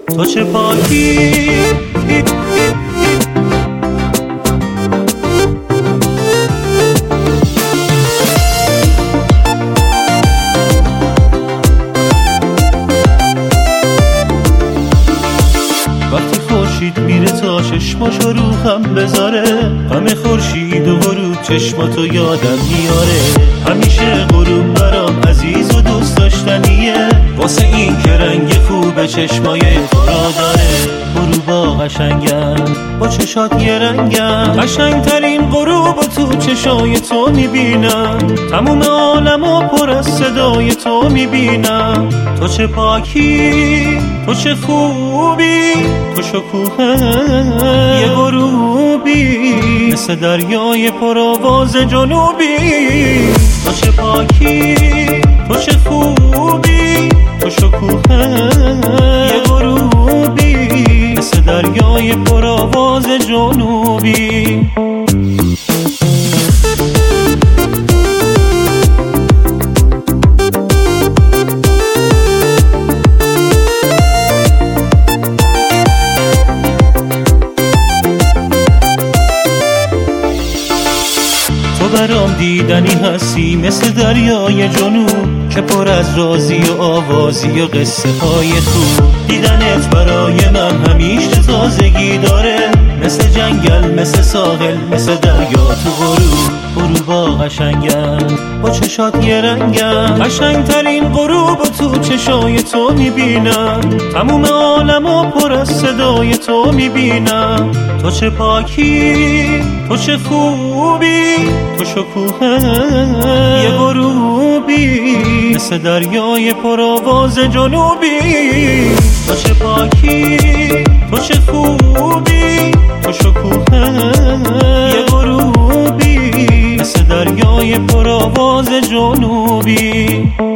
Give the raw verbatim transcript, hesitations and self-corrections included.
تو چه پاکی وقتی خورشید میره تا چشماشو رو هم بذاره، غم خورشید و غروب چشماتو یادم میاره. همیشه غروب برام عزیز و دوست داشتنیه، واسه این که رنگ خوب چشمای تو را داره. غروبا قشنگن با چشات یه رنگن، قشنگترین غروب تو چشای تو میبینم. تموم عالمو پر از صدای تو میبینم. تو چه پاکی، تو چه خوبی، تو شکوه یه غروبی، مثل دریای پرآواز جنوبی. تو چه پاکی، تو چه خوبی، تو شکوه یه غروبی، مثل دریای پرآواز جنوبی. تو برام دیدنی هستی مثل دریای جنوب که پر از رازی و آوازی و قصه های خوب. دیدنت برای من همیشه تازگی داره، مثل جنگل، مثل ساحل، مثل دریا تو غروب. غروبا قشنگن با چشات یه رنگن، قشنگترین غروب تو چشای تو میبینم. تموم عالمو پر از صدای تو میبینم. تو چه پاکی، تو چه خوبی، تو شکوه یه غروبی، مثل دریای پرآواز جنوبی. تو چه پاکی، تو چه خوبی، تو شکوه یه غروبی، مثل دریای پرآواز جنوبی.